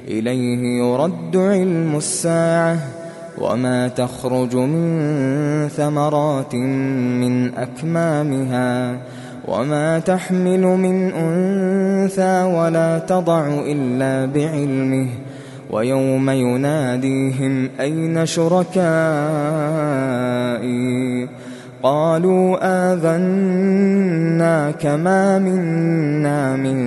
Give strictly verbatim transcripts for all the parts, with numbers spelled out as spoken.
إليه يرد علم الساعة وما تخرج من ثمرات من أكمامها وما تحمل من أنثى ولا تضع إلا بعلمه ويوم يناديهم أين شركائي قالوا آذناك ما منا من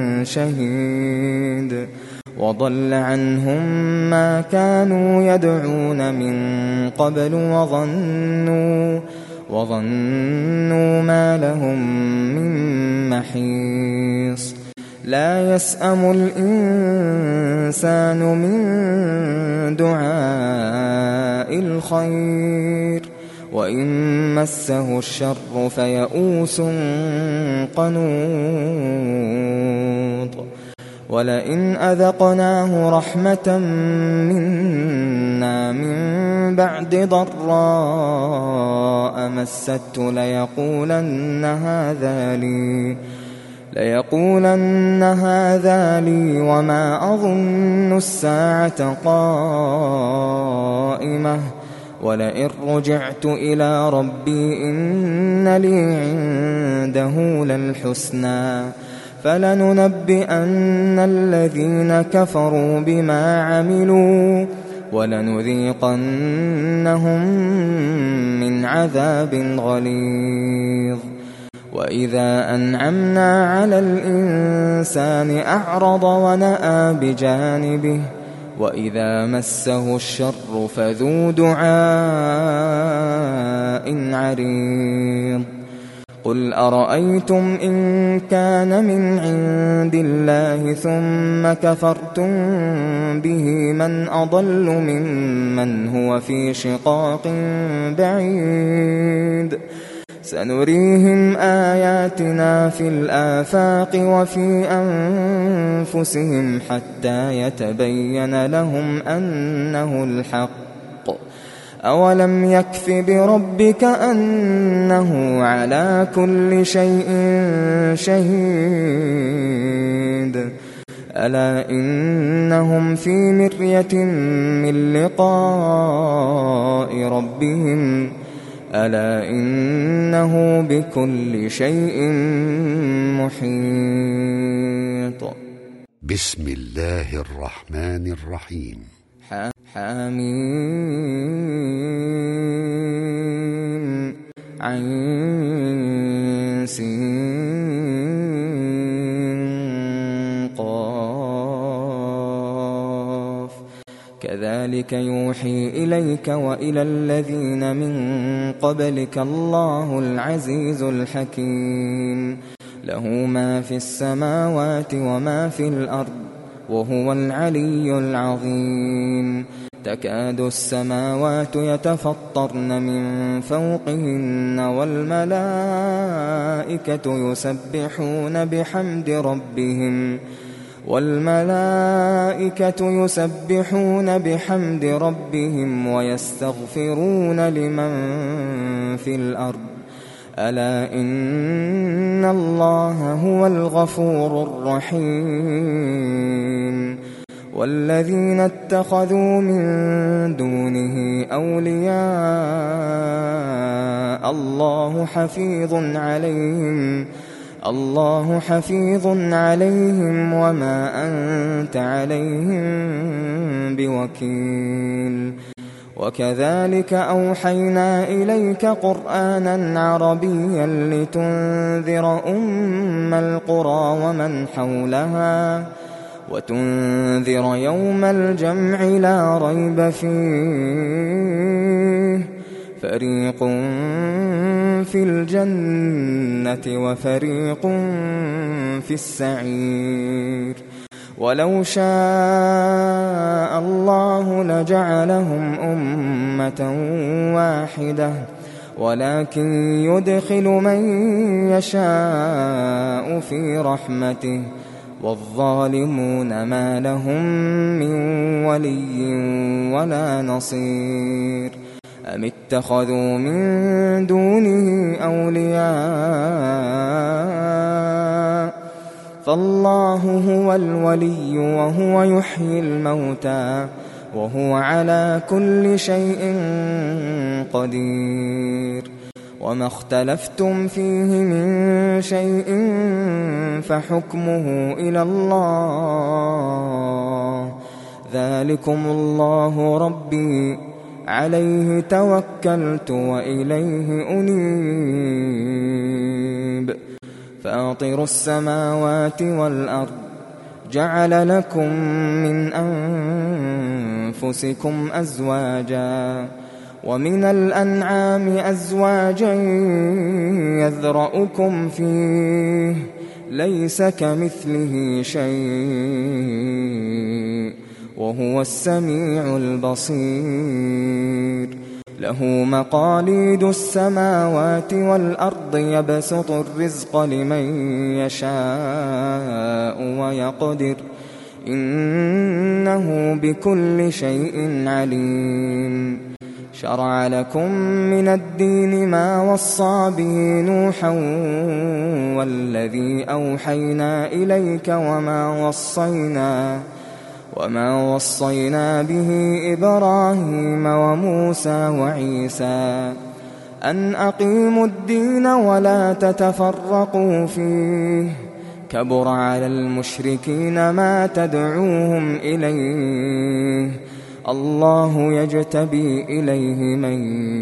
شهيد وضل عنهم ما كانوا يدعون من قبل وظنوا وظنوا ما لهم من محيص لا يسأم الإنسان من دعاء الخير وإن مسه الشر فيئوس قنوط ولئن أذقناه رحمة منا من بعد ضراء مسته ليقولن هذا لي ليقولن هذا لي وما أظن الساعة قائمة ولئن رجعت إلى ربي إن لي عنده للحسنى فلننبئن الذين كفروا بما عملوا ولنذيقنهم من عذاب غليظ وإذا أنعمنا على الإنسان أعرض ونأى بجانبه وإذا مسه الشر فذو دعاء عريض قل أرأيتم إن كان من عند الله ثم كفرتم به من أضل ممن هو في شقاق بعيد سنريهم آياتنا في الآفاق وفي أنفسهم حتى يتبين لهم أنه الحق أولم يكف بربك أنه على كل شيء شهيد ألا إنهم في مرية من لقاء ربهم ألا إنه بكل شيء محيط. بسم الله الرحمن الرحيم. حميم عين سين قاف كذلك يوحي إليك وإلى الذين من قبلك الله العزيز الحكيم له ما في السماوات وما في الأرض وهو العلي العظيم تكاد السماوات يتفطرن من فوقهن والملائكة يسبحون بحمد ربهم والملائكة يسبحون بحمد ربهم ويستغفرون لمن في الأرض ألا إن الله هو الغفور الرحيم والذين اتخذوا من دونه أولياء الله حفيظ عليهم الله حفيظ عليهم وما أنت عليهم بوكيل وكذلك أوحينا إليك قرآنا عربيا لتنذر أم القرى ومن حولها وتنذر يوم الجمع لا ريب فيه فريق في الجنة وفريق في السعير ولو شاء الله لجعلهم أمة واحدة ولكن يدخل من يشاء في رحمته والظالمون ما لهم من ولي ولا نصير أم اتخذوا من دونه أولياء فالله هو الولي وهو يحيي الموتى وهو على كل شيء قدير. وما اختلفتم فيه من شيء فحكمه إلى الله، ذلكم الله ربي عليه توكلت وإليه أنيب. فاطر السماوات والأرض جعل لكم من أنفسكم أزواجا ومن الأنعام أزواجا يذرأكم فيه ليس كمثله شيء وهو السميع البصير. له مقاليد السماوات والأرض يبسط الرزق لمن يشاء ويقدر إنه بكل شيء عليم. شرع لكم من الدين ما وصى به نوحا والذي أوحينا إليك وما وصينا وما وصينا به إبراهيم وموسى وعيسى أن أقيموا الدين ولا تتفرقوا فيه كبر على المشركين ما تدعوهم إليه الله يجتبي إليه من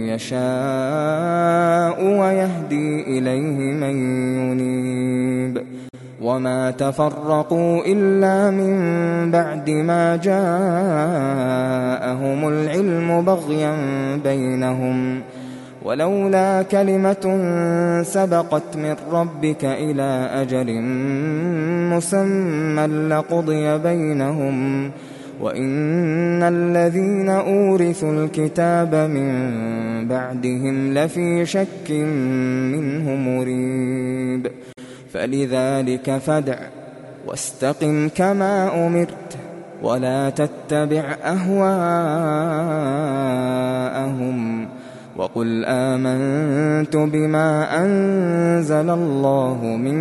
يشاء ويهدي إليه من ينيب. وما تفرقوا إلا من بعد ما جاءهم العلم بغيا بينهم ولولا كلمة سبقت من ربك إلى أجل مسمى لقضي بينهم وإن الذين أورثوا الكتاب من بعدهم لفي شك منه مريب. فلذلك فادع واستقم كما أمرت ولا تتبع أهواءهم وقل آمنت بما أنزل الله من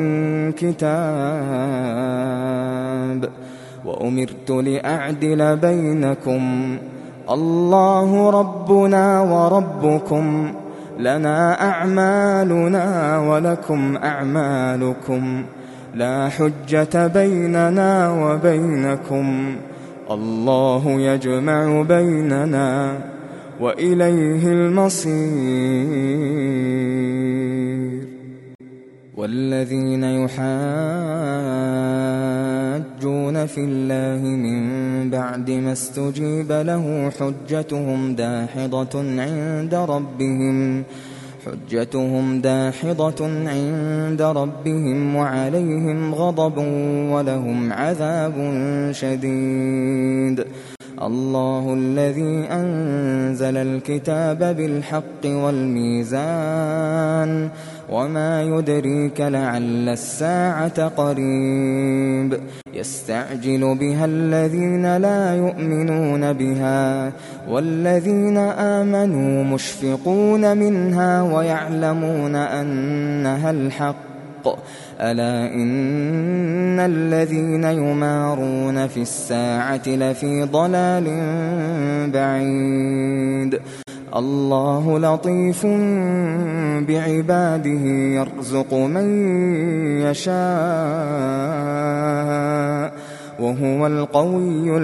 كتاب وأمرت لأعدل بينكم الله ربنا وربكم لنا أعمالنا ولكم أعمالكم لا حجة بيننا وبينكم الله يجمع بيننا وإليه المصير. والذين يحاجون في الله من بعد ما استجيب له حجتهم داحضة عند ربهم حجتهم داحضة عند ربهم وعليهم غضب ولهم عذاب شديد. الله الذي أنزل الكتاب بالحق والميزان وما يدريك لعل الساعة قريب. يستعجل بها الذين لا يؤمنون بها والذين آمنوا مشفقون منها ويعلمون أنها الحق ألا إن الذين يمارون في الساعة لفي ضلال بعيد. الله لطيف بعباده يرزق من يشاء وهو القوي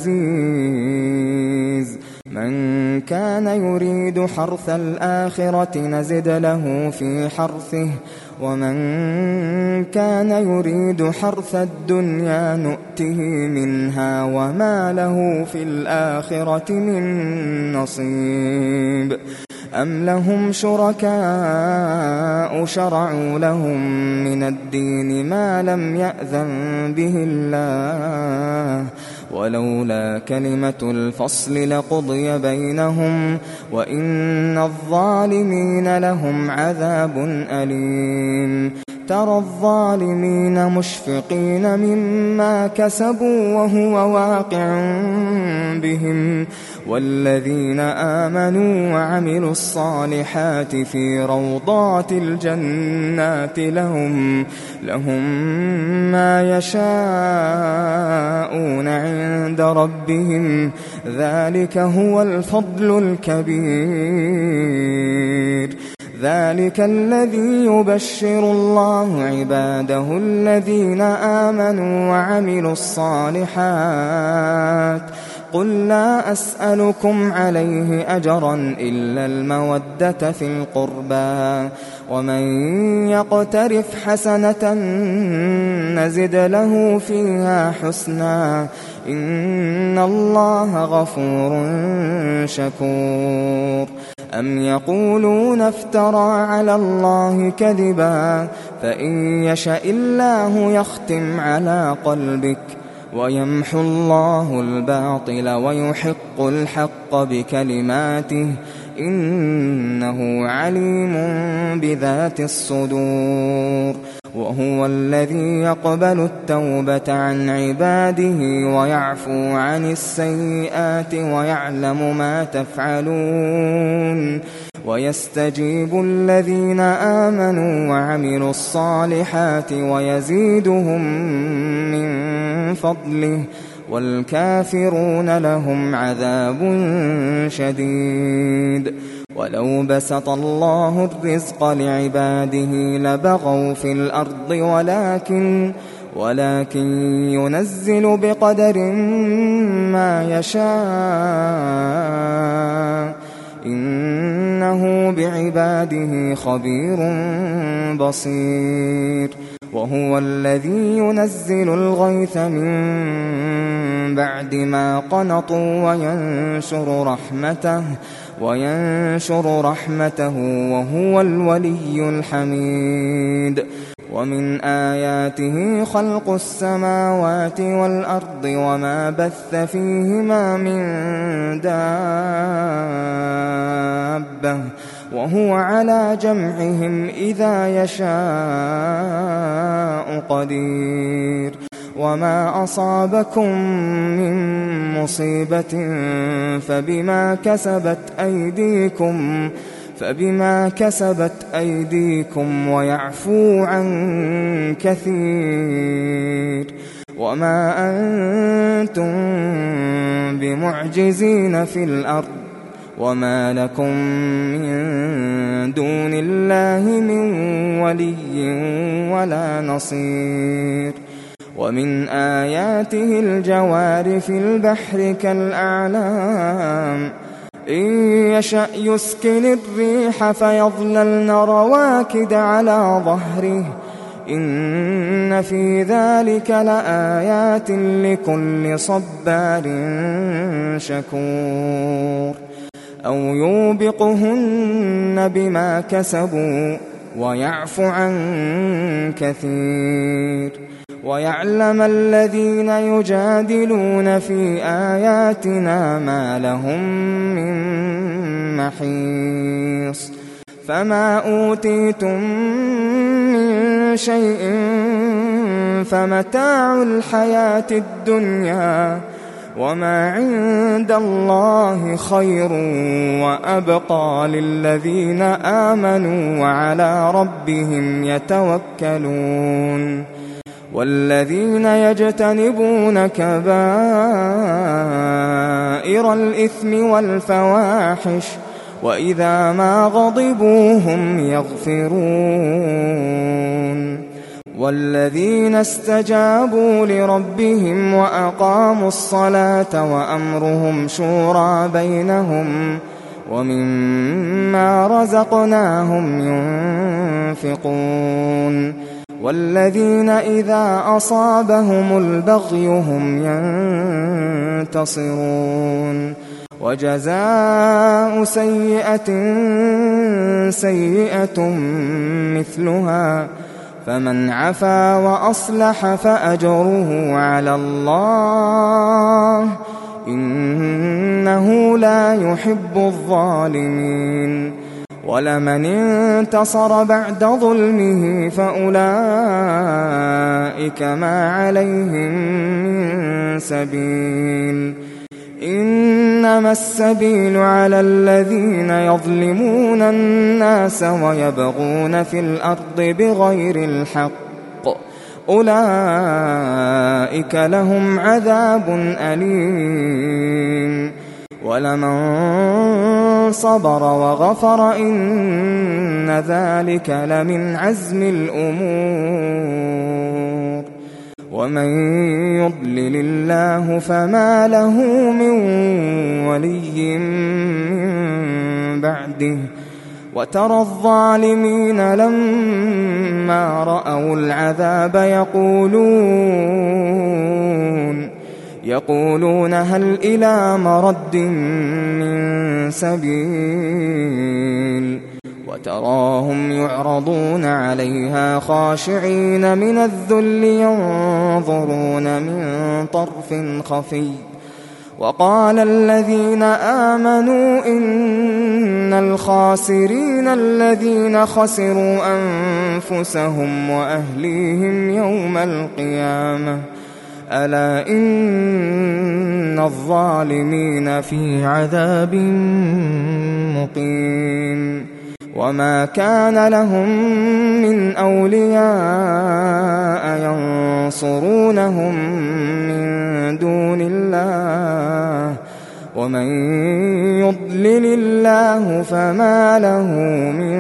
العزيز. من كان يريد حرث الآخرة نزد له في حرثه ومن كان يريد حرث الدنيا نؤته منها وما له في الآخرة من نصيب. أم لهم شركاء شرعوا لهم من الدين ما لم يأذن به الله ولولا كلمة الفصل لقضي بينهم وإن الظالمين لهم عذاب أليم. ترى الظالمين مشفقين مما كسبوا وهو واقع بهم والذين آمنوا وعملوا الصالحات في روضات الجنات لهم لهم ما يشاءون عند ربهم ذلك هو الفضل الكبير. ذلك الذي يبشر الله عباده الذين آمنوا وعملوا الصالحات قل لا أسألكم عليه أجرا إلا المودة في القربى ومن يقترف حسنة نزد له فيها حسنا إن الله غفور شكور. أم يقولون افترى على الله كذبا فإن يشأ الله يختم على قلبك ويمحو الله الباطل ويحق الحق بكلماته إنه عليم بذات الصدور. وهو الذي يقبل التوبة عن عباده ويعفو عن السيئات ويعلم ما تفعلون ويستجيب الذين آمنوا وعملوا الصالحات ويزيدهم من فضله والكافرون لهم عذاب شديد. ولو بسط الله الرزق لعباده لبغوا في الأرض ولكن ولكن ينزل بقدر ما يشاء إنه بعباده خبير بصير. وهو الذي ينزل الغيث من بعد ما قنطوا وينشر رحمته وينشر رحمته وهو الولي الحميد. ومن آياته خلق السماوات والأرض وما بث فيهما من دابة وهو على جمعهم إذا يشاء قدير. وما أصابكم من مصيبة فبما كسبت أيديكم فبما كسبت أيديكم ويعفو عن كثير. وما أنتم بمعجزين في الأرض وما لكم من دون الله من ولي ولا نصير. ومن آياته الجوار في البحر كالأعلام إن يشأ يسكن الريح فيظللن رواكد على ظهره إن في ذلك لآيات لكل صبار شكور. أو يوبقهن بما كسبوا ويعفو عن كثير. ويعلم الذين يجادلون في آياتنا ما لهم من محيص. فما أوتيتم من شيء فمتاع الحياة الدنيا وما عند الله خير وأبقى للذين آمنوا وعلى ربهم يتوكلون. والذين يجتنبون كبائر الإثم والفواحش وإذا ما غضبوا هم يغفرون. والذين استجابوا لربهم وأقاموا الصلاة وأمرهم شورى بينهم ومما رزقناهم ينفقون. والذين إذا أصابهم البغي هم ينتصرون. وجزاء سيئة سيئة مثلها فمن عفا وأصلح فأجره على الله إنه لا يحب الظالمين. ولمن انتصر بعد ظلمه فأولئك ما عليهم من سبيل إنما السبيل على الذين يظلمون الناس ويبغون في الأرض بغير الحق أولئك لهم عذاب أليم ولمن صبر وغفر إن ذلك لمن عزم الأمور ومن يضلل الله فما له من ولي من بعده وترى الظالمين لما رأوا العذاب يقولون يقولون هل إلى مرد من سبيل وتراهم يعرضون عليها خاشعين من الذل ينظرون من طرف خفي وقال الذين آمنوا إن الخاسرين الذين خسروا أنفسهم وأهليهم يوم القيامة ألا إن الظالمين في عذاب مقيم وما كان لهم من أولياء ينصرونهم من دون الله ومن يضلل الله فما له من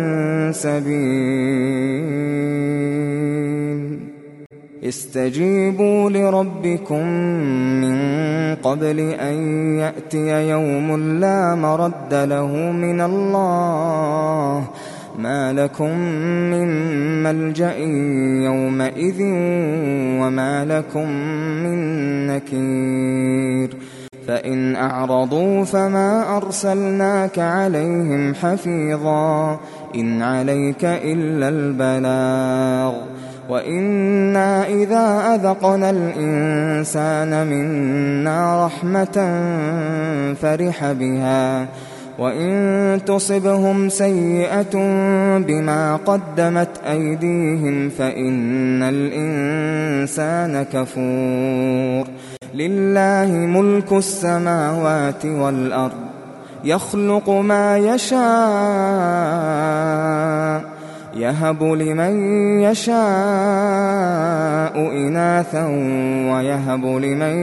سبيل استجيبوا لربكم من قبل أن يأتي يوم لا مرد له من الله ما لكم من ملجأ يومئذ وما لكم من نكير فإن أعرضوا فما أرسلناك عليهم حفيظا إن عليك إلا البلاغ وإنا إذا أذقنا الإنسان منا رحمة فرح بها وإن تصبهم سيئة بما قدمت أيديهم فإن الإنسان كفور لله ملك السماوات والأرض يخلق ما يشاء يهب لمن يشاء إناثا ويهب لمن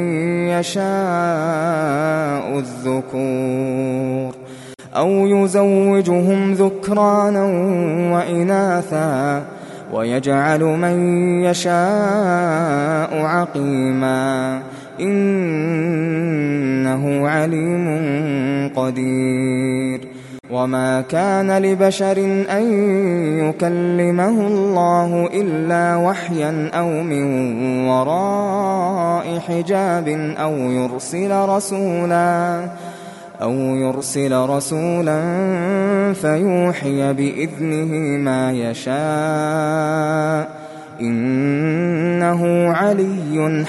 يشاء الذكور أو يزوجهم ذكرانا وإناثا ويجعل من يشاء عقيما إنه عليم قدير وما كان لبشر أن يكلمه الله إلا وحيا أو من وراء حجاب أو يرسل رسولا أو يرسل رسولا فيوحي بإذنه ما يشاء إنه علي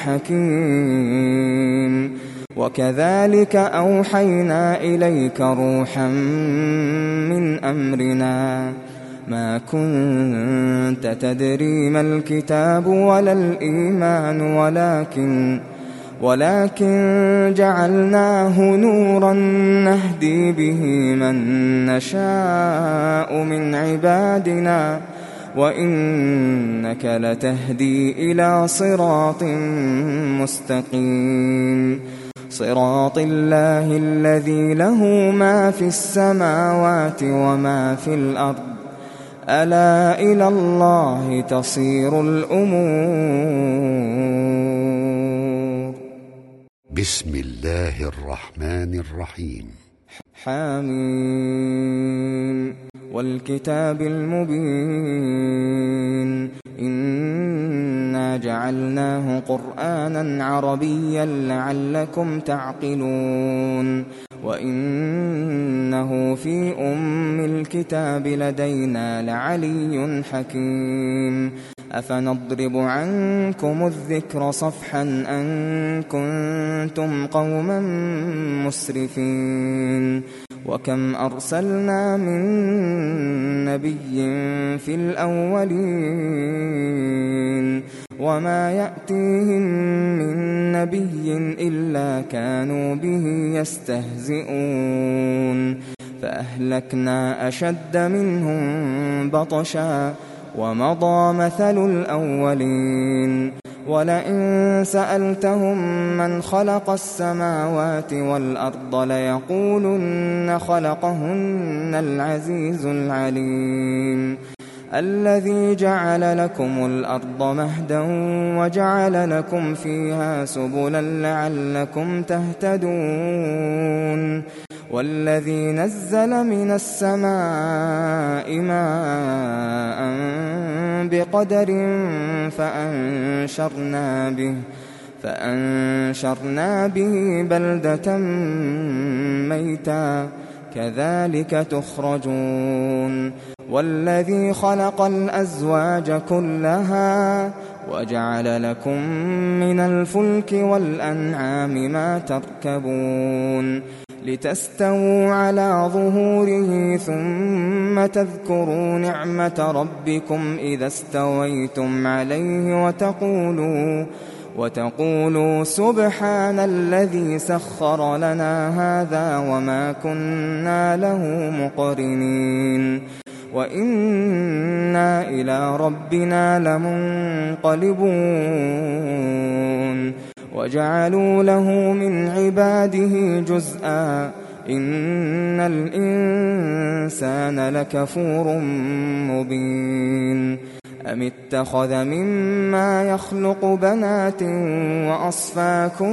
حكيم وكذلك أوحينا إليك روحا من أمرنا ما كنت تدري ما الكتاب ولا الإيمان ولكن ولكن جعلناه نورا نهدي به من نشاء من عبادنا وإنك لتهدي إلى صراط مستقيم صراط الله الذي له ما في السماوات وما في الأرض ألا إلى الله تصير الأمور بسم الله الرحمن الرحيم حميم والكتاب المبين إنا جعلناه قرآنا عربيا لعلكم تعقلون وإنه في أم الكتاب لدينا لعلي حكيم أفنضرب عنكم الذكر صفحا أن كنتم قوما مسرفين وكم أرسلنا من نبي في الأولين وما يأتيهم من نبي إلا كانوا به يستهزئون فأهلكنا أشد منهم بطشا ومضى مثل الأولين ولئن سألتهم من خلق السماوات والأرض ليقولن خلقهن العزيز العليم الذي جعل لكم الأرض مهدا وجعل لكم فيها سبلا لعلكم تهتدون والذي نزل من السماء ماء بقدر فأنشرنا به فأنشرنا به بلدة ميتا كذلك تخرجون والذي خلق الأزواج كلها وجعل لكم من الفلك والأنعام ما تركبون لتستووا على ظهوره ثم تذكروا نعمة ربكم إذا استويتم عليه وتقولوا وتقولوا سبحان الذي سخر لنا هذا وما كنا له مقرنين وإنا إلى ربنا لمنقلبون وجعلوا له من عباده جزءا إن الإنسان لكفور مبين أم اتخذ مما يخلق بنات وأصفاكم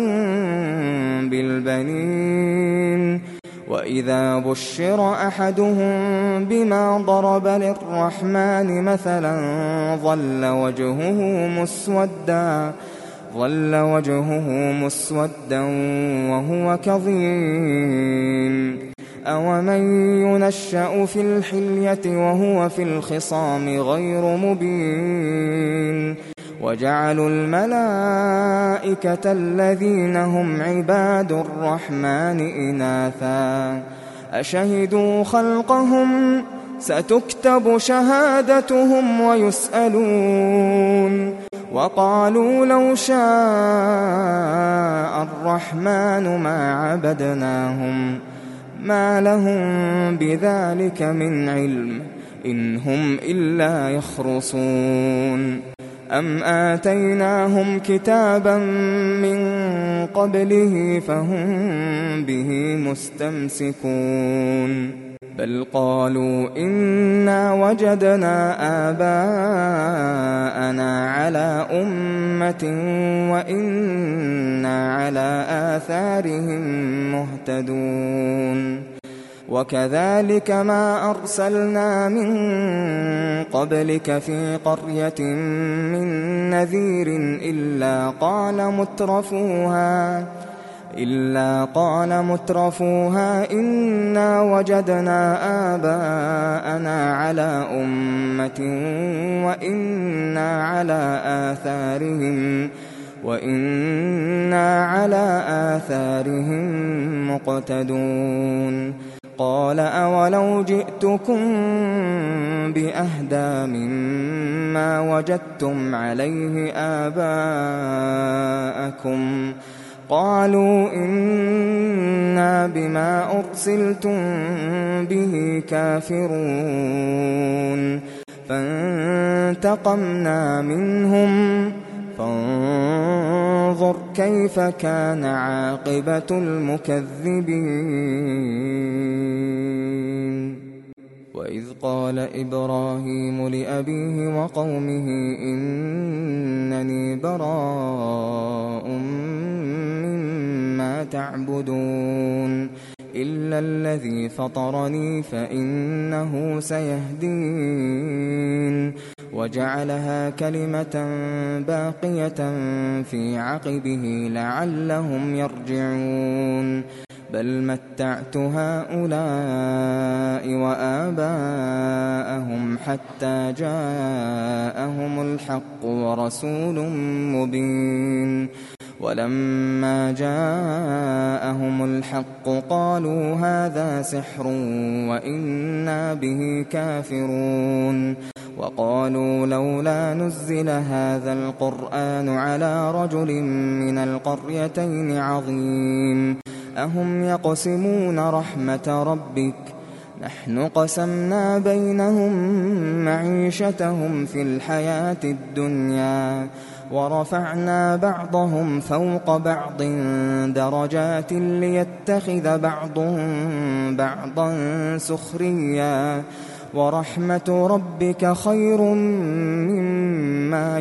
بالبنين وإذا بشر أحدهم بما ضرب للرحمن مثلا ظل وجهه مسودا ظل وجهه مسودا وهو كظيم أومن ينشأ في الحلية وهو في الخصام غير مبين وجعلوا الملائكة الذين هم عباد الرحمن إناثا أشهدوا خلقهم ستكتب شهادتهم ويسألون وقالوا لو شاء الرحمن ما عبدناهم ما لهم بذلك من علم إن هم إلا يخرصون أم آتيناهم كتابا من قبله فهم به مستمسكون بل قالوا إنا وجدنا آباءنا على أمة وإنا على آثارهم مهتدون وكذلك ما أرسلنا من قبلك في قرية من نذير إلا قال مترفوها إلا قال مترفوها إنا وجدنا آباءنا على أمة وإنا على آثارهم وإنا على آثارهم مقتدون قال أولو جئتكم بأهدى مما وجدتم عليه آباءكم قالوا إنا بما أرسلتم به كافرون فانتقمنا منهم فانظر كيف كان عاقبة المكذبين وإذ قال إبراهيم لأبيه وقومه إنني براء مما تعبدون إلا الذي فطرني فإنه سيهدين وجعلها كلمة باقية في عقبه لعلهم يرجعون بل متعت هؤلاء وآباءهم حتى جاءهم الحق ورسول مبين ولما جاءهم الحق قالوا هذا سحر وإنا به كافرون وقالوا لولا نزل هذا القرآن على رجل من القريتين عظيم أهم يقسمون رحمة ربك نحن قسمنا بينهم معيشتهم في الحياة الدنيا ورفعنا بعضهم فوق بعض درجات ليتخذ بعضهم بعضا سخريا ورحمة ربك خير مما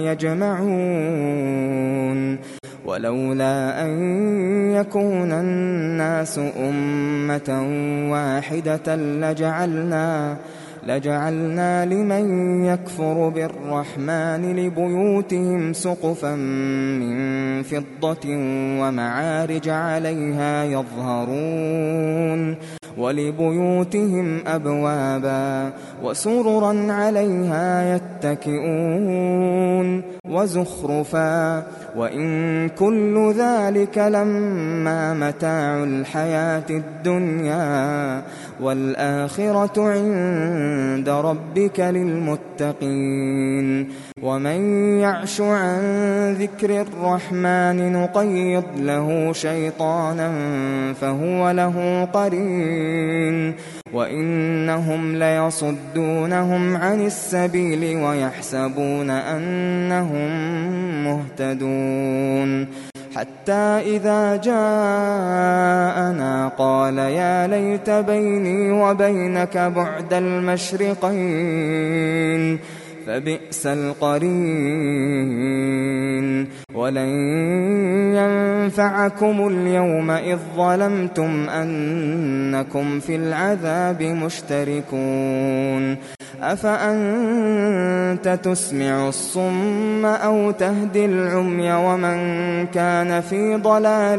يجمعون ولولا أن يكون الناس أمة واحدة لجعلنا لجعلنا لمن يكفر بالرحمن لبيوتهم سقفا من فضة ومعارج عليها يظهرون ولبيوتهم أبوابا وسررا عليها يتكئون وزخرفا وإن كل ذلك لما متاع الحياة الدنيا والآخرة عند ربك للمتقين ومن يعش عن ذكر الرحمن نقيض له شيطانا فهو له قرين وإنهم ليصدونهم عن السبيل ويحسبون أنهم مهتدون حتى إذا جاءنا قال يا ليت بيني وبينك بعد المشرقين فبئس القرين ولن ينفعكم اليوم إذ ظلمتم أنكم في العذاب مشتركون أفأنت تسمع الصم أو تهدي العمي ومن كان في ضلال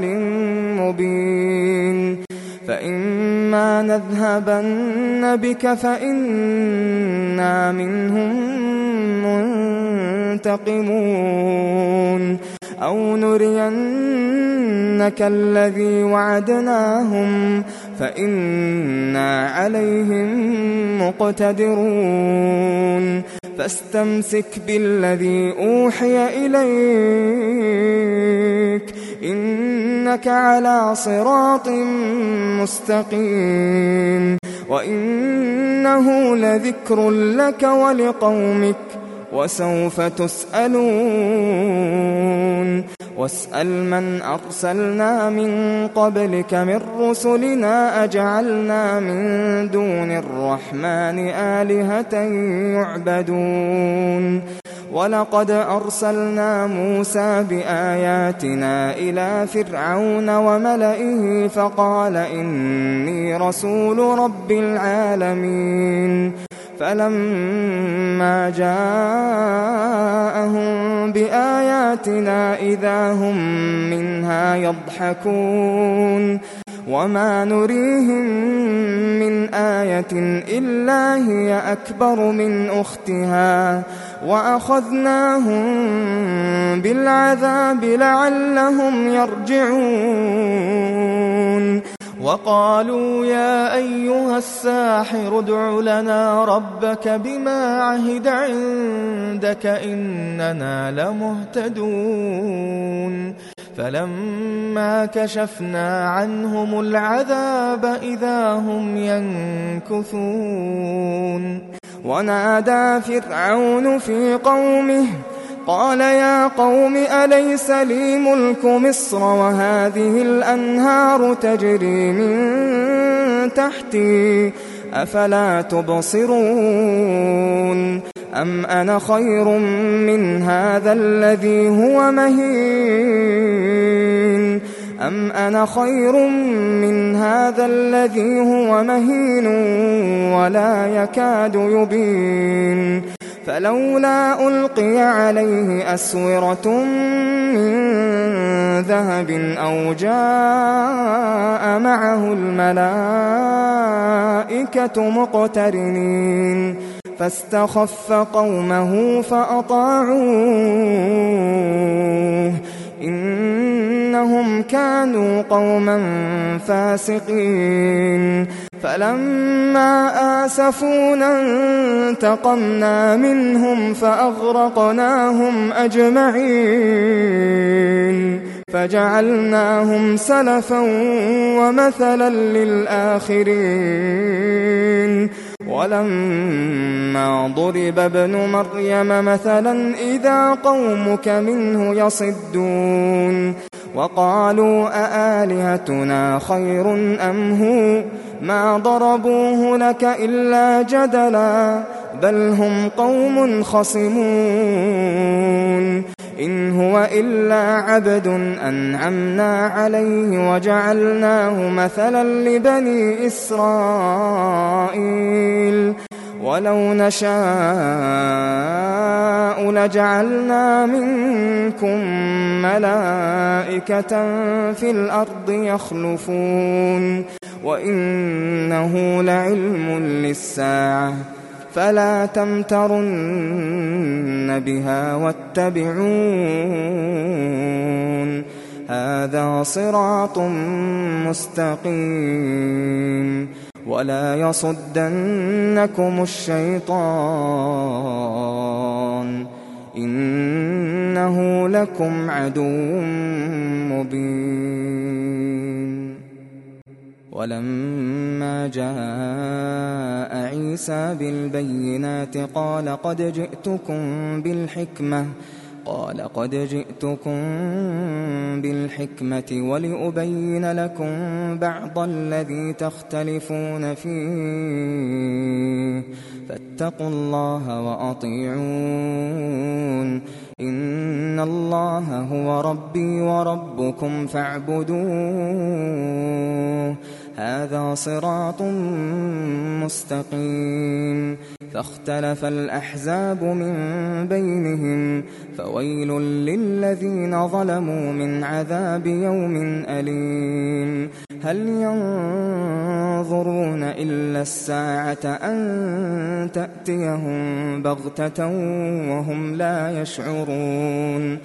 مبين فإما نذهبن بك فإنا منهم منتقمون أو نرينك الذي وعدناهم فإنا عليهم مقتدرون فاستمسك بالذي أوحي إليك إنك على صراط مستقيم وإنه لذكر لك ولقومك وسوف تسألون واسأل من أرسلنا من قبلك من رسلنا أجعلنا من دون الرحمن آلهة يعبدون ولقد أرسلنا موسى بآياتنا إلى فرعون وملئه فقال إني رسول رب العالمين فلما جاءهم بآياتنا إذا هم منها يضحكون وما نريهم من آية إلا هي أكبر من أختها وأخذناهم بالعذاب لعلهم يرجعون وقالوا يا أيها الساحر ادع لنا ربك بما عهد عندك إننا لمهتدون فلما كشفنا عنهم العذاب إذا هم ينكثون ونادى فرعون في قومه قال يا قوم أليس لي ملك مصر وهذه الأنهار تجري من تحتي أفلا تبصرون أم أنا خير من هذا الذي هو مهين أم أنا خير من هذا الذي هو مهين ولا يكاد يبين فلولا ألقي عليه أسورة من ذهب أو جاء معه الملائكة مقترنين فاستخف قومه فأطاعوه إن إنهم كانوا قوما فاسقين فلما آسفونا انتقمنا منهم فأغرقناهم أجمعين فجعلناهم سلفا ومثلا للآخرين ولما ضرب ابن مريم مثلا إذا قومك منه يصدون وقالوا أآلهتنا خير أم هو ما ضربوه لك إلا جدلا بل هم قوم خصمون إن هو إلا عبد أنعمنا عليه وجعلناه مثلا لبني إسرائيل ولو نشاء لجعلنا منكم ملائكة في الأرض يخلفون وإنه لعلم للساعة فلا تمترن بها واتبعون هذا صراط مستقيم ولا يصدنكم الشيطان إنه لكم عدو مبين. ولما جاء عيسى بالبينات قال قد جئتكم بالحكمة قال قد جئتكم بالحكمة ولأبين لكم بعض الذي تختلفون فيه فاتقوا الله وأطيعون إن الله هو ربي وربكم فاعبدوه هذا صراط مستقيم. فاختلف الأحزاب من بينهم فويل للذين ظلموا من عذاب يوم أليم. هل ينظرون إلا الساعة أن تأتيهم بغتة وهم لا يشعرون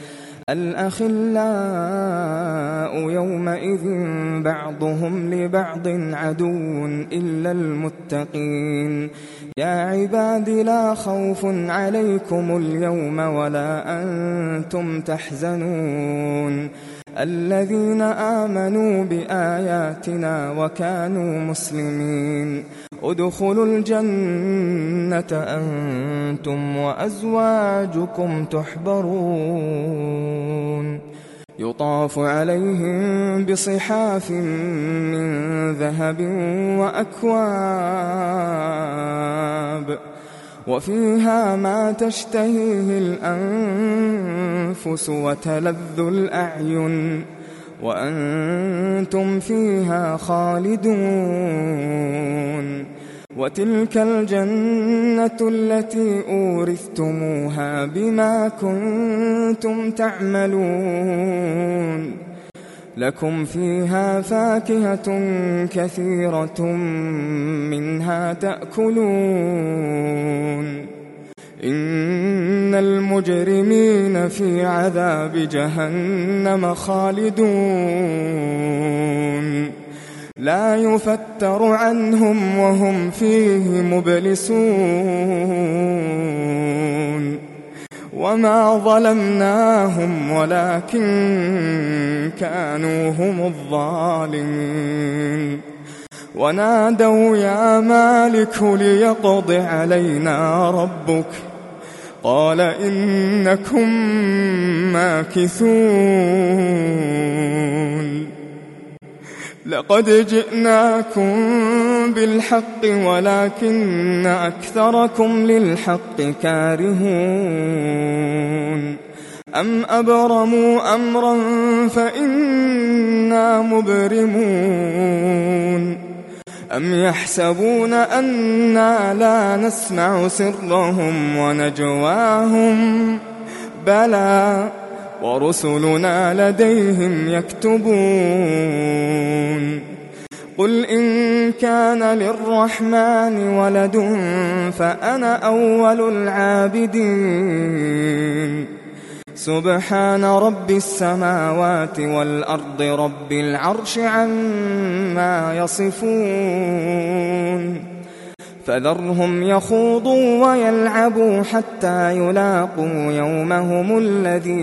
الأخلاء يومئذ بعضهم لبعض عدو إلا المتقين. يا عباد لا خوف عليكم اليوم ولا أنتم تحزنون الذين آمنوا بآياتنا وكانوا مسلمين ادخلوا الجنة أنتم وأزواجكم تحبرون يطاف عليهم بصحاف من ذهب وأكواب وفيها ما تشتهيه الأنفس وتلذ الأعين وأنتم فيها خالدون وتلك الجنة التي أورثتموها بما كنتم تعملون لكم فيها فاكهة كثيرة منها تأكلون إن المجرمين في عذاب جهنم خالدون لا يفتر عنهم وهم فيه مبلسون وما ظلمناهم ولكن كانوا هم الظالمين ونادوا يا مالك ليقض علينا ربك قال إنكم ماكثون لقد جئناكم بالحق ولكن أكثركم للحق كارهون أم أبرموا أمرا فإنا مبرمون أم يحسبون أنا لا نسمع سرهم ونجواهم بلى ورسلنا لديهم يكتبون قل إن كان للرحمن ولد فأنا أول العابدين سبحان رب السماوات والأرض رب العرش عما يصفون فذرهم يخوضوا ويلعبوا حتى يلاقوا يومهم الذي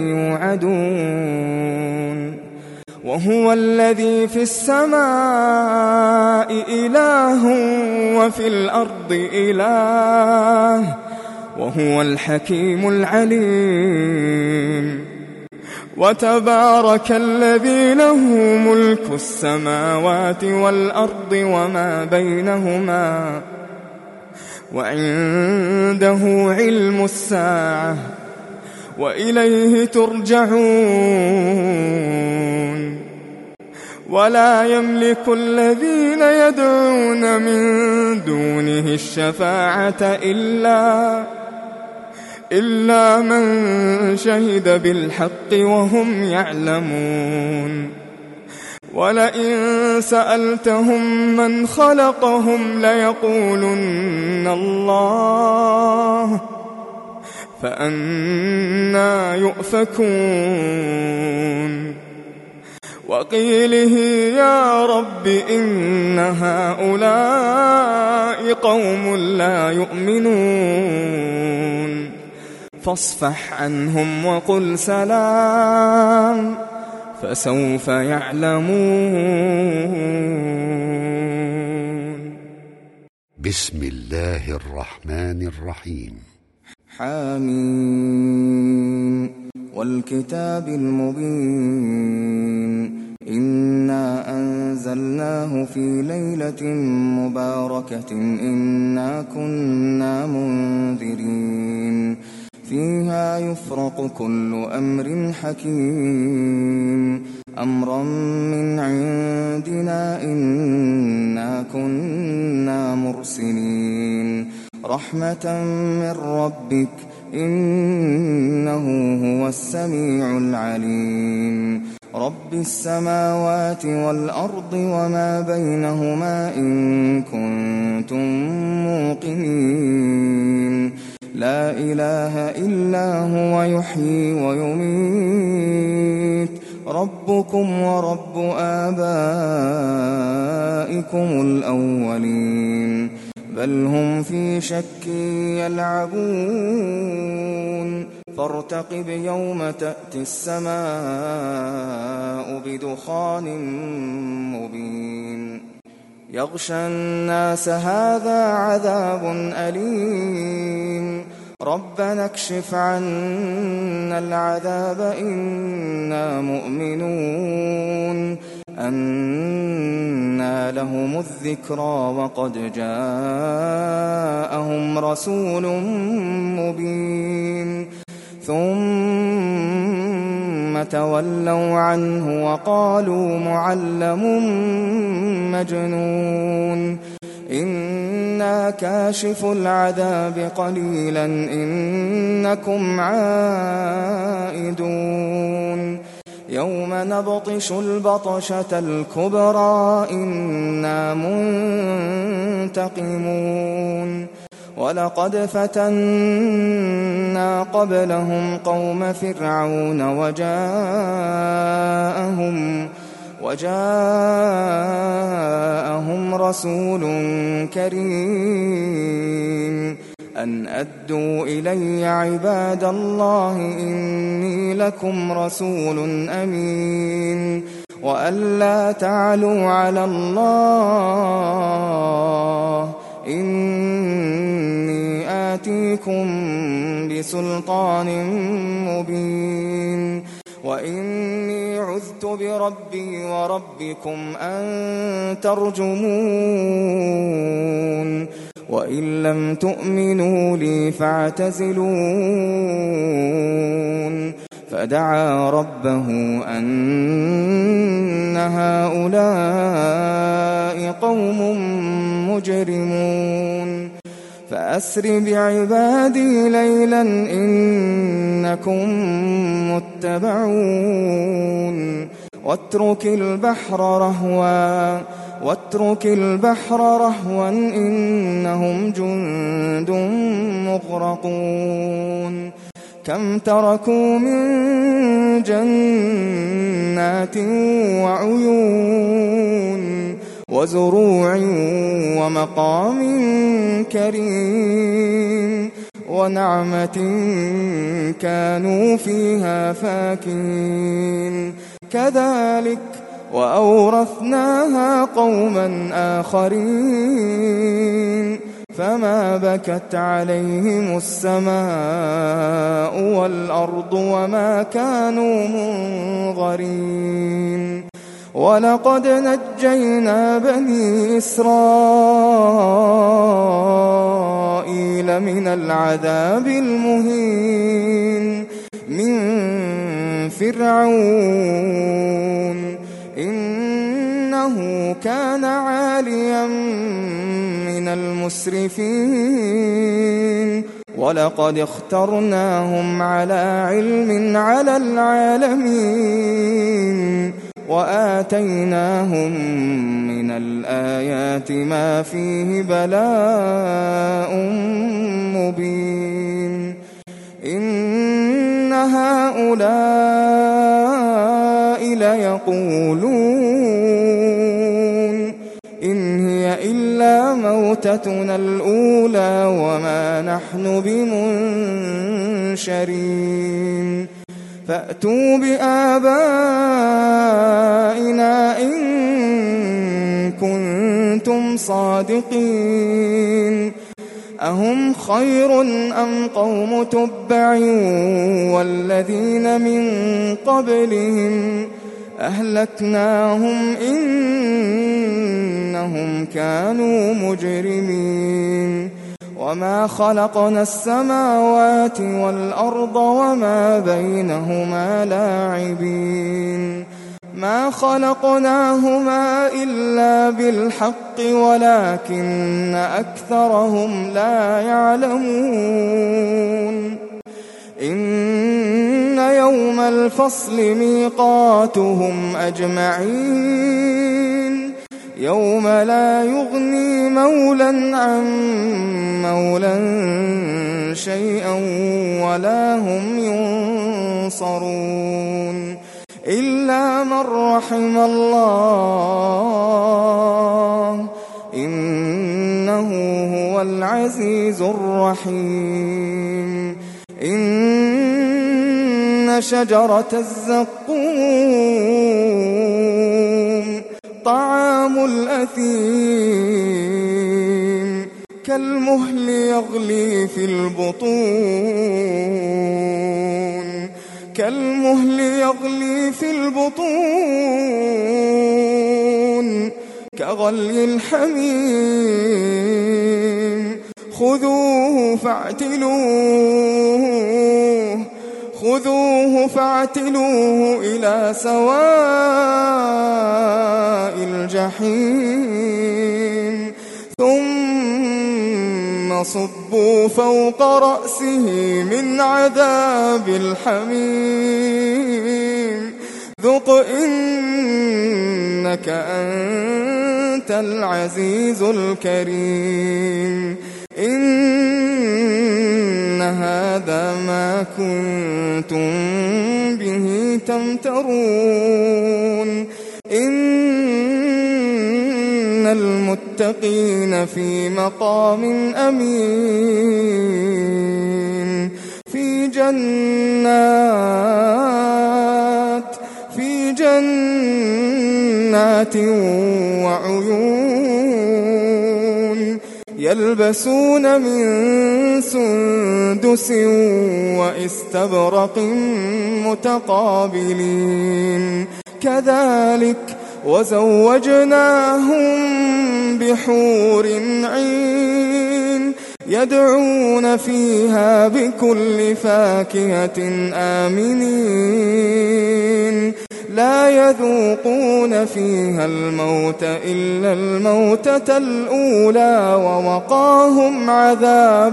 يوعدون وهو الذي في السماء إله وفي الأرض إله وهو الحكيم العليم وتبارك الذي له ملك السماوات والأرض وما بينهما وعنده علم الساعة وإليه ترجعون ولا يملك الذين يدعون من دونه الشفاعة إلا إلا من شهد بالحق وهم يعلمون ولئن سألتهم من خلقهم ليقولن الله فأنى يؤفكون وقيله يا رب إن هؤلاء قوم لا يؤمنون فاصفح عنهم وقل سلام فسوف يعلمون. بسم الله الرحمن الرحيم. حميم والكتاب المبين إنا أنزلناه في ليلة مباركة إنا كنا منذرين فيها يفرق كل أمر حكيم أمرا من عندنا إنا كنا مرسلين رحمة من ربك إنه هو السميع العليم رب السماوات والأرض وما بينهما إن كنتم موقنين لا إله إلا هو يحيي ويميت ربكم ورب آبائكم الأولين بل هم في شك يلعبون فارتقب يوم تأتي السماء بدخان مبين يغشى الناس هذا عذاب أليم ربنا اكشف عنا العذاب إنا مؤمنون أنى لهم الذكرى وقد جاءهم رسول مبين ثم تولوا عنه وقالوا معلم مجنون إنا كاشف العذاب قليلا إنكم عائدون يوم نبطش البطشة الكبرى إنا منتقمون ولقد فتنا قبلهم قوم فرعون وجاءهم وجاءهم رسول كريم أن أدوا إلي عباد الله إني لكم رسول أمين وأن لا تعلوا على الله إني آتيكم بسلطان مبين وإني عذت بربي وربكم أن ترجمون وإن لم تؤمنوا لي فاعتزلون فدعا ربه أن هؤلاء قوم مجرمون فأسر بعبادي ليلا إنكم متبعون واترك البحر رهوا واترك البحر رهوا إنهم جند مغرقون كم تركوا من جنات وعيون وزروع ومقام كريم ونعمة كانوا فيها فاكهين كذلك وأورثناها قوما آخرين فما بكت عليهم السماء والأرض وما كانوا منظرين ولقد نجينا بني إسرائيل من العذاب المهين من فرعون إنه كان عاليا من المسرفين ولقد اخترناهم على علم على العالمين وآتيناهم من الآيات ما فيه بلاء مبين إن هؤلاء ليقولون إن هي إلا موتتنا الأولى وما نحن بمنشرين فأتوا بآبائنا إن كنتم صادقين أهم خير أم قوم تبع والذين من قبلهم أهلكناهم إنهم كانوا مجرمين وما خلقنا السماوات والأرض وما بينهما لاعبين ما خلقناهما إلا بالحق ولكن أكثرهم لا يعلمون إن يوم الفصل ميقاتهم أجمعين يوم لا يغني مولا عن مولا شيئا ولا هم ينصرون إلا من رحم الله إنه هو العزيز الرحيم إن شجرة الزقوم طعام الأثيم كالمهل يغلي في البطون كالمهل يغلي في البطون كغلي الحميم خذوه فاعتلوه خذوه فاعتلوه إلى سواء الجحيم ثم صبوا فوق رأسه من عذاب الحميم ذق إنك أنت العزيز الكريم إن هذا ما كنتم به تمترون إن المتقين في مقام أمين في جنات في جنات وعيون يلبسون من سندس واستبرق متقابلين كذلك وزوجناهم بحور عين يدعون فيها بكل فاكهة آمنين لا يذوقون فيها الموت إلا الموتة الأولى ووقاهم عذاب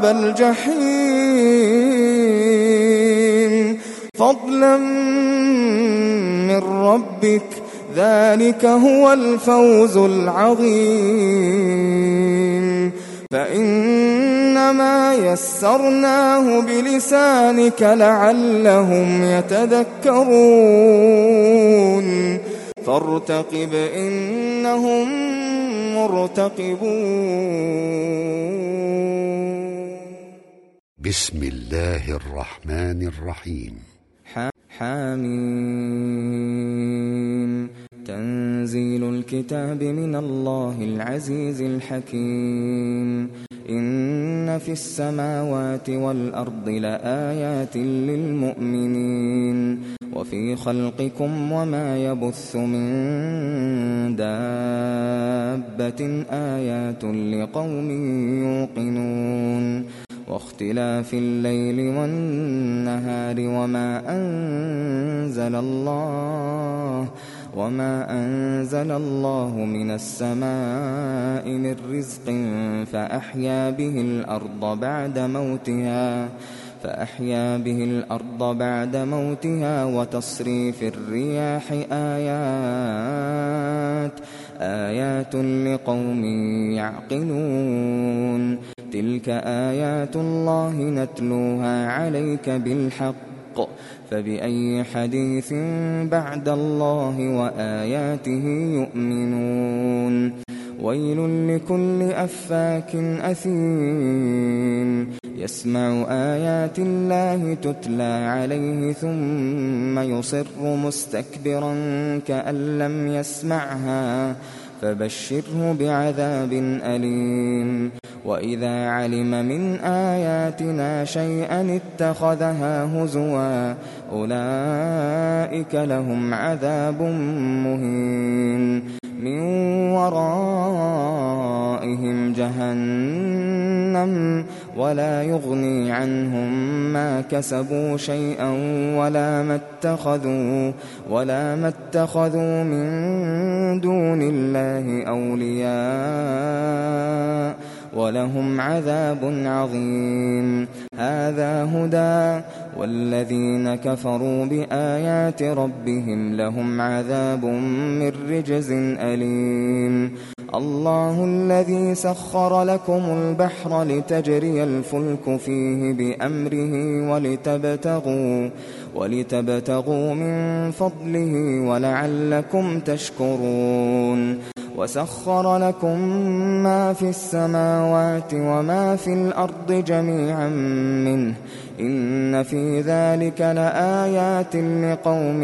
الجحيم فضلا من ربك ذلك هو الفوز العظيم فإنما يسرناه بلسانك لعلهم يتذكرون فارتقب إنهم مرتقبون بسم الله الرحمن الرحيم حاميم تنزيل الكتاب من الله العزيز الحكيم إن في السماوات والأرض لآيات للمؤمنين وفي خلقكم وما يبث من دابة آيات لقوم يوقنون واختلاف الليل والنهار وما أنزل الله وما أنزل الله من السماء من رزق فأحيا به الأرض بعد موتها فأحيا به الأرض بعد موتها وتصريف الرياح آيات آيات لقوم يعقلون تلك آيات الله نتلوها عليك بالحق فبأي حديث بعد الله وآياته يؤمنون ويل لكل أفاك أثيم يسمع آيات الله تتلى عليه ثم يصر مستكبرا كأن لم يسمعها فبشره بعذاب أليم وإذا علم من آياتنا شيئا اتخذها هزوا أولئك لهم عذاب مهين من ورائهم جهنم ولا يغني عنهم ما كسبوا شيئا ولا ما اتخذوا ولا ما اتخذوا من دون الله أولياء ولهم عذاب عظيم هذا هدى والذين كفروا بآيات ربهم لهم عذاب من رجز أليم الله الذي سخر لكم البحر لتجري الفلك فيه بأمره ولتبتغوا ولتبتغوا من فضله ولعلكم تشكرون وسخر لكم ما في السماوات وما في الأرض جميعا منه إن في ذلك لآيات لقوم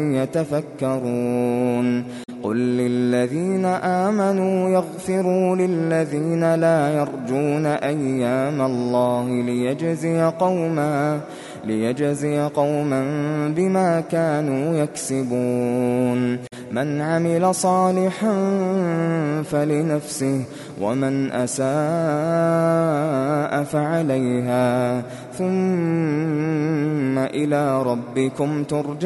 يتفكرون قل للذين آمنوا يغفروا للذين لا يرجون أيام الله ليجزي قوما ليجزي قوما بما كانوا يكسبون من عمل صالحا فلنفسه ومن أساء فعليها ثم إلى ربكم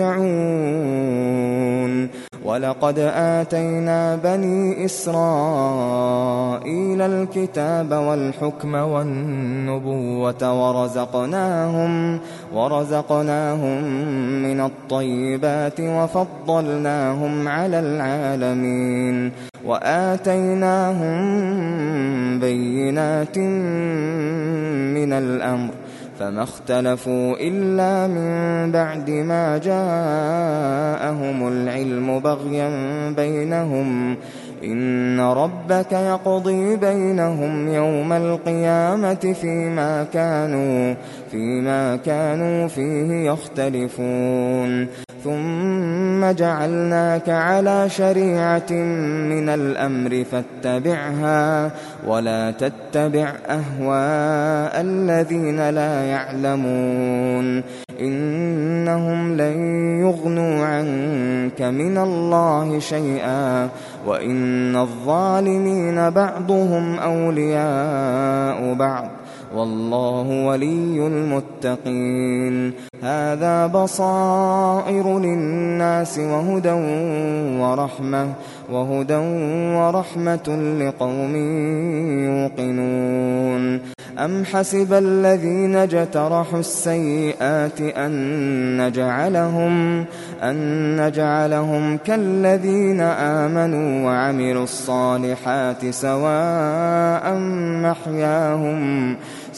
ترجعون ولقد آتينا بني إسرائيل الكتاب والحكم والنبوة ورزقناهم ورزقناهم من الطيبات وفضلناهم على العالمين وآتيناهم بينات من الأمر فما اختلفوا إلا من بعد ما جاءهم العلم بغيا بينهم إن ربك يقضي بينهم يوم القيامة فيما كانوا فيما كانوا فيه يختلفون ثم جعلناك على شريعة من الأمر فاتبعها ولا تتبع أهواء الذين لا يعلمون إنهم لن يغنوا عنك من الله شيئا وإن الظالمين بعضهم أولياء بعض والله ولي المتقين هذا بصائر للناس وهدى ورحمة وهدى ورحمة لقوم يوقنون أم حسب الذين اجترحوا السيئات أن نجعلهم, أن نجعلهم كالذين آمنوا وعملوا الصالحات سواء محياهم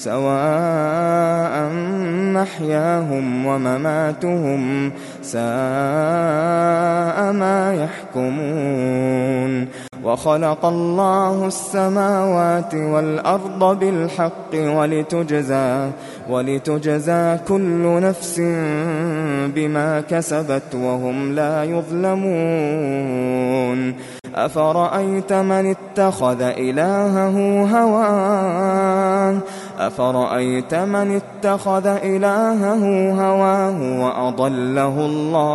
سواء محياهم ومماتهم ساء ما يحكمون. وخلق الله السماوات والأرض بالحق ولتجزى, ولتجزى كل نفس بما كسبت وهم لا يظلمون. أفرأيت من اتخذ إلهه هواه أفرأيت من اتخذ إلهه هواه وأضله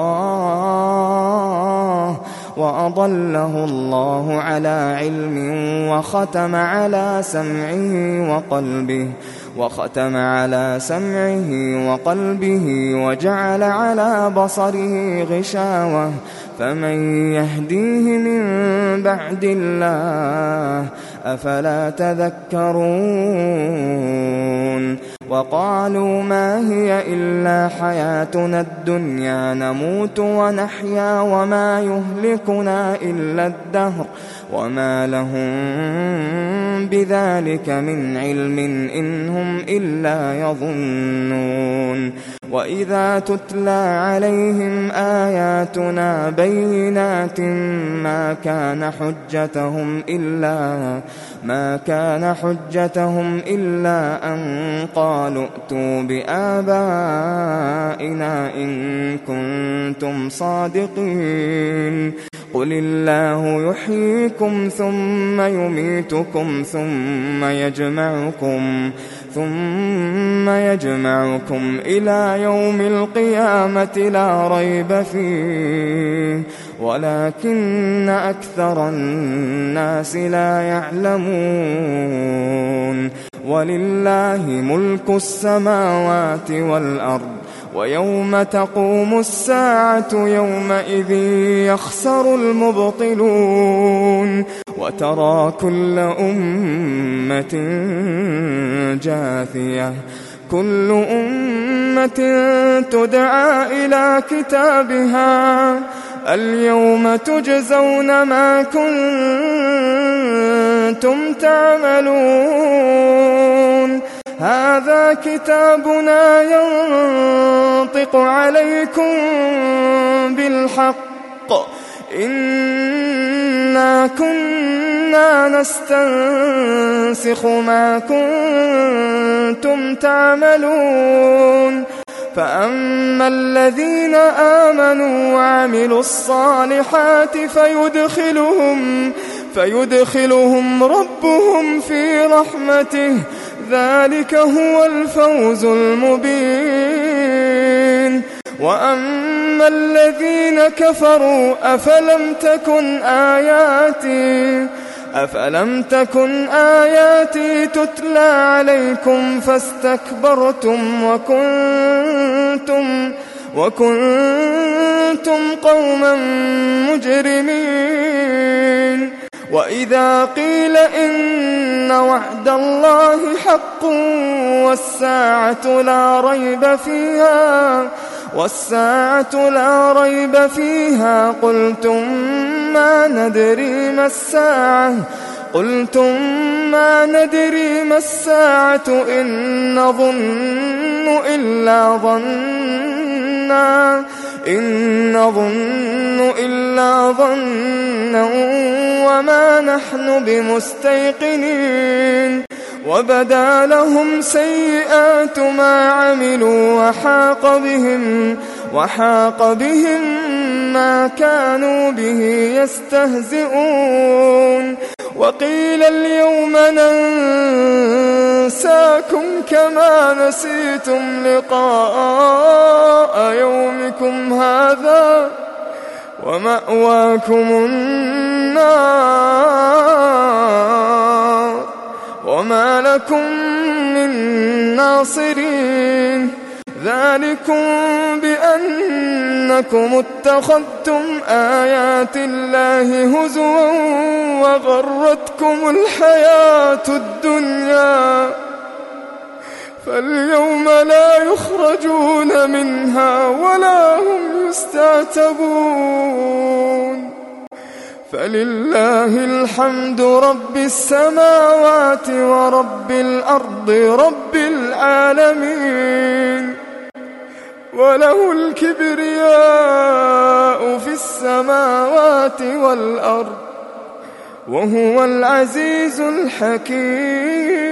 الله وأضله الله على علم وختم على سمعه وقلبه وختم على سمعه وقلبه وجعل على بصره غشاوة فمن يهديه من بعد الله أفلا تذكرون. وقالوا ما هي إلا حياتنا الدنيا نموت ونحيا وما يهلكنا إلا الدهر وما لهم بذلك من علم إن هم إلا يظنون. وإذا تتلى عليهم آياتنا بينات ما كان حجتهم إلا ما كان حجتهم إلا أن قالوا ائتوا بآبائنا إن كنتم صادقين. قل الله يحييكم ثم يميتكم ثم يجمعكم ثم يجمعكم إلى يوم القيامة لا ريب فيه ولكن أكثر الناس لا يعلمون. ولله ملك السماوات والأرض ويوم تقوم الساعة يومئذ يخسر المبطلون. وترى كل أمة جاثية كل أمة تدعى إلى كتابها اليوم تجزون ما كنتم تعملون. هذا كتابنا ينطق عليكم بالحق إنا كنا نستنسخ ما كنتم تعملون. فأما الذين آمنوا وعملوا الصالحات فيدخلهم, فيدخلهم ربهم في رحمته ذلك هو الفوز المبين. وأما الذين كفروا أفلم تكن آياتي أفلم تكن آياتي تتلى عليكم فاستكبرتم وكنتم وكنتم قوما مجرمين. وإذا قيل إن وعد الله حق والساعة لا ريب فيها والساعة لا ريب فيها قلتم ما ندري ما الساعة قلتم ما ندري ما الساعة إن نظن إلا ظنا إن نظن إلا ظنا وما نحن بمستيقنين. وبدا لهم سيئات ما عملوا وحاق بهم وحاق بهم ما كانوا به يستهزئون. وقيل اليوم ننساكم كما نسيتم لقاء يومكم هذا ومأواكم النار وما لكم من ناصرين. ذلكم بأنكم اتخذتم آيات الله هزوا وغرتكم الحياة الدنيا فاليوم لا يخرجون منها ولا هم يستعتبون فلله الحمد رب السماوات ورب الأرض رب العالمين وله الكبرياء في السماوات والأرض وهو العزيز الحكيم.